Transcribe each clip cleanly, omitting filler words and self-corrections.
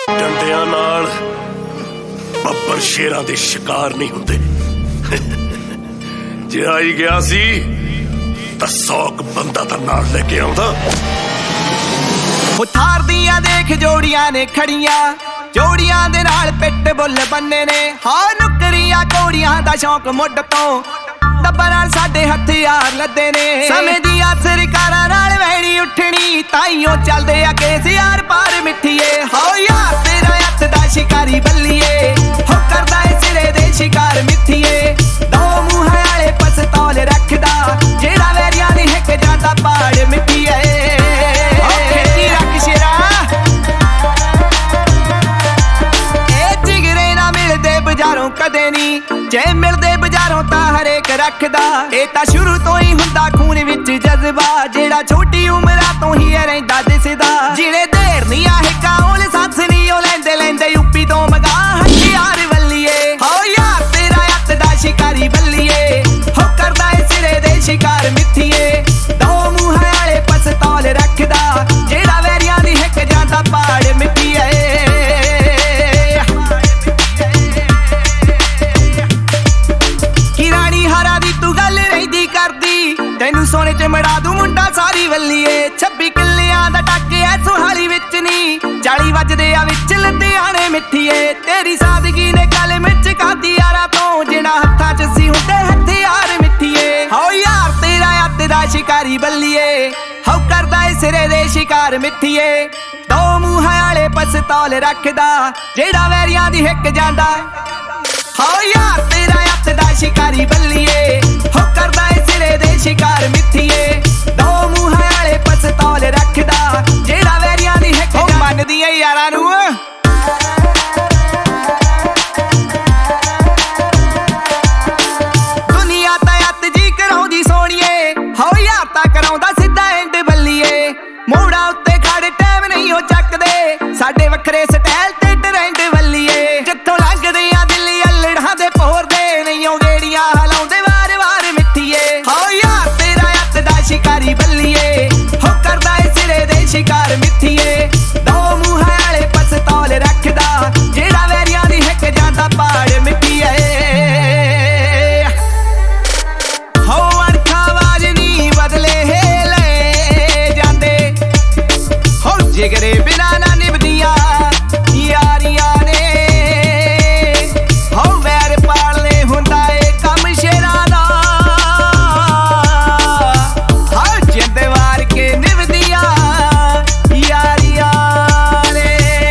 ਡੰਡਿਆਂ ਨਾਲ ਬੱਬਰ ਸ਼ੇਰਾਂ ਦੇ ਸ਼ਿਕਾਰ ਨਹੀਂ ਹੁੰਦੇ। ਜੇ ਆਈ ਗਿਆ ਸੀ ਤਾਂ 100 ਬੰਦਾ ਤਾਂ ਨਾਲ ਲੈ ਕੇ ਆਉਂਦਾ। ਥਾਰ ਦੀਆਂ ਦੇਖ ਜੋੜੀਆਂ ਨੇ ਖੜੀਆਂ, ਜੋੜੀਆਂ ਦੇ ਨਾਲ ਪਿੱਟ ਬੁੱਲ ਬੰਨੇ ਨੇ। ਹਾਂ ਨੁਕਰੀਆਂ ਘੋੜੀਆਂ ਦਾ ਸ਼ੌਕ ਮੁੱਢ ਤੋਂ, ਡੱਬਾ ਨਾਲ ਸਾਡੇ ਹਥਿਆਰ ਲੱਦੇ ਨੇ। ਸਮੇਂ ਦੀਆਂ ਸਰਕਾਰਾਂ ਨਾਲ ਵਹਿਣੀ ਉੱਠਣੀ, ਤਾਈਓ ਚੱਲਦੇ ਆ ਕੇਸ ਯਾਰ ਪਾਰ ਮਿੱਠੀਏ। ਹੋ ਯਾਰ ਤੇਰਾ ਹੱਥ ਦਾ ਸ਼ਿਕਾਰੀ ਬੱਲੀਏ, ਹੋ ਕਰਦਾ ਏ ਸਿਰੇ ਦੇ ਸ਼ਿਕਾਰ ਮਿੱਠੀਏ। ਦੋ ਮੂੰਹਾਂ ਵਾਲੇ ਪਸਤੌਲ ਰੱਖਦਾ, ਜਿਹੜਾ ਵੈਰੀਆਂ ਦੀ ਹਿੱਕ ਜਾਂਦਾ ਪਾੜ ਮਿੱਠੀਏ। ਖੇਤੀ ਰੱਖ ਸ਼ੇਰਾ, ਇਹ ਜਿਗਰੇ ਨਾ ਮਿਲਦੇ ਬਜ਼ਾਰੋਂ ਕਦੇ ਨਹੀਂ, ਜੇ ਮਿਲਦੇ ਬਜ਼ਾਰੋਂ ਤਾਂ ਹਰੇਕ ਰੱਖਦਾ। ਇਹ ਤਾਂ ਸ਼ੁਰੂ ਤੋਂ ਹੀ ਹੁੰਦਾ ਖੂਨ ਵਿੱਚ ਜਜ਼ਬਾ, ਜਿਹੜਾ ਛੋਟੀ ਉਮਰਾਂ ਤੋਂ ਹੀ ਰਹਿੰਦਾ ਦਿਸਦਾ। ਜਿਹੜੇ ਦੇਰ ਨਹੀਂ ਆਹੇ ਕਾਉਲ ਸੱਸ ਨਹੀਂ ਉਹ ਲੈਂਦੇ ਲੈਂਦੇ ਯੂਪੀ ਤੋਂ ਮਗਾ ਹਥਿਆਰ ਵੱਲੀਏ। ਹੋ ਯਾਰ ਤੇਰਾ ਹੱਥ ਦਾ ਸ਼ਿਕਾਰੀ ਬੱਲੀਏ, ਹੋ ਕਰਦਾ ਏ ਸਿਰੇ ਦੇ ਸ਼ਿਕਾਰ ਮਿੱਠੀਏ। ਦੋ ਮੂੰਹਾਂ ਵਾਲੇ ਪਸਤੌਲ ਰੱਖਦਾ, ਜਿਹੜਾ ਵੈਰੀਆਂ ਦੀ ਹਿੱਕ ਜਾਂਦਾ ਪਾੜ ਮਿੱਠੀਏ। ਤੈਨੂੰ ਸੋਨੇ ਚ ਮੜਾ ਦੂ ਮੁੰਡਾ ਸਾਰੀ ਵੱਲੀਏ। 26 ਕਿੱਲਿਆਂ ਦਾ ਟੱਕ ਐ ਸੁਹਾਲੀ ਵਿੱਚ ਨੀ, 40 ਵੱਜਦੇ ਆ ਵਿੱਚ ਲੁਧਿਆਣੇ ਮਿੱਠੀਏ। ਤੇਰੀ ਸਾਦਗੀ ਨੇ ਗੱਲ ਵਿੱਚ ਕਾਦੀ ਯਾਰਾਂ ਤੋਂ, ਜਿਹੜਾ ਹੱਥਾਂ ਚ ਸੀ ਹੁੰਦੇ ਹਥਿਆਰ ਮਿੱਠੀਏ। ਹੋ ਯਾਰ ਤੇਰਾ ਹੱਥ ਦਾ ਸ਼ਿਕਾਰੀ ਬੱਲੀਏ, ਹੋ ਕਰਦਾ ਏ ਸਿਰੇ ਦੇ ਸ਼ਿਕਾਰ ਮਿੱਠੀਏ। ਦੋ ਮੂੰਹਾਂ ਵਾਲੇ ਪਸਤੌਲ ਰੱਖਦਾ, ਜਿਹੜਾ ਵੈਰੀਆਂ ਦੀ ਹਿੱਕ ਜਾਂਦਾ। ਹੋ ਯਾਰ ਤੇਰਾ ਹੱਥ ਦਾ ਸ਼ਿਕਾਰੀ ਬੱਲੀਏ, ਹੋ ਕਰਦਾ ਏ ਸਿਰੇ ਦੇ ਸ਼ਿਕਾਰ ਮਿੱਠੀਏ। ਦੋ ਮੂੰਹਾਂ ਵਾਲੇ ਪਸਤੌਲ ਰੱਖਦਾ, ਜਿਹੜਾ ਵੈਰੀਆਂ ਦੀ ਹਿੱਕ ਮੰਨਦੀ ਏ ਯਾਰਾਂ ਨੂੰ। ਦੁਨੀਆ ਤਾਂ ਅੱਤ ਜੀ ਕਰਾਉਂਦੀ ਸੋਣੀਏ, ਹੋ ਯਾਰ ਤਾਂ ਕਰਾਉਂਦਾ ਸਿੱਧਾ ਐਂਡ ਬੱਲੀਏ। ਮੋੜਾਂ ਉੱਤੇ ਖੜੇ ਟਾਈਮ ਨਹੀਂ ਉਹ ਚੱਕਦੇ, ਸਾਡੇ ਵੱਖਰੇ ਸਟਾਈਲ ਤੇ ਟਰੈਂਡ ਵੱਲੀਏ। ਜਿੱਥੋਂ ਲੰਘਦੇ ਆ ਦਿੱਲੀ ਅਲੜਾਂ ਦੇ ਭੋਰਦੇ, ਨਹੀਂ ਉਹ ਗੇੜੀਆਂ ਹਲਾਉਂਦੇ ਵਾਰ ਵਾਰ ਮਿੱਠੀਏ। ਹੋ ਯਾਰ ਤੇਰਾ ਹੱਥ ਦਾ ਸ਼ਿਕਾਰੀ ਬੱਲੀਏ, ਹੋ ਕਰਦਾ ਏ ਸਿਰੇ ਦੇ ਸ਼ਿਕਾਰ ਮਿੱਠੀਏ। ਦੋ ਮੂੰਹਾਂ ਵਾਲੇ ਪਸਤੌਲ ਰੱਖਦਾ, ਜਿਹੜਾ ਵੈਰੀਆਂ ਦੀ ਹਿੱਕ ਜਾਂਦਾ ਪਾੜ ਮਿੱਠੀਏ। ਹੋ ਅਣਖਾਂ ਆਵਾਜ਼ ਨਹੀਂ ਬਦਲੇ ਲੈ ਜਾਂਦੇ, ਹੋ ਜਿਗਰੇ ਬਿਨਾ ਨਾ ਨਿਭਦੀਆਂ ਯਾਰੀਆਂ ਨੇ। ਹੋ ਵੈਰ ਪਾਲਨੇ ਹੁੰਦਾ ਏ ਕੰਮ ਸ਼ੇਰਾਂ ਦਾ, ਹੋ ਜਿੰਦ ਵਾਰ ਕੇ ਨਿਭਦੀਆਂ ਯਾਰੀਆਂ ਨੇ।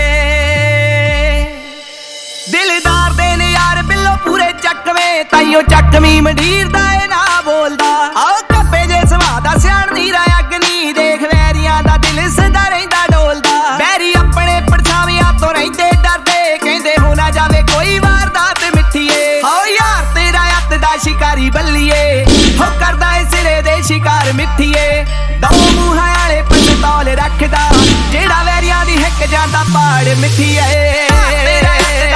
ਦਿਲਦਾਰ ਦੇ ਨੇ ਯਾਰ ਬਿੱਲੋ ਪੂਰੇ ਚੱਕਵੇਂ, ਤਾਈਓ ਚੱਕਵੀਂ ਮੰਡੀਰ ਦਾ ਏ ਨਾ ਬੋਲਦਾ। ਆਓ ਕੱਪੇ ਜੇ ਸੁਭਾਅ ਦਾ ਸਿਆਣ ਨੀਰਾ ਅਗਨੀ, ਦੇਖ ਵੈਰੀਆਂ ਦਾ ਦਿਲ ਸਦਾ ਰਹਿੰਦਾ ਡੋਲਦਾ। ਵੈਰੀ ਆਪਣੇ ਪਰਛਾਵਿਆਂ ਤੋਂ ਰਹਿੰਦੇ ਡਰਦੇ, ਕਹਿੰਦੇ ਹੋ ਨਾ ਜਾਵੇ ਕੋਈ ਵਾਰਦਾਤ ਮਿੱਠੀਏ। ਹੋ ਯਾਰ ਤੇਰਾ ਹੱਥ ਦਾ ਸ਼ਿਕਾਰੀ ਬੱਲੀਏ, ਹੋ ਕਰਦਾ ਏ ਸਿਰੇ ਦੇ ਸ਼ਿਕਾਰ ਮਿੱਠੀਏ। ਦੋ ਮੂੰਹਾਂ ਵਾਲੇ ਪਸਤੌਲ ਰੱਖਦਾ, ਜਿਹੜਾ ਵੈਰੀਆਂ ਦੀ ਹਿੱਕ ਜਾਂਦਾ ਪਾੜ ਮਿੱਠੀਏ।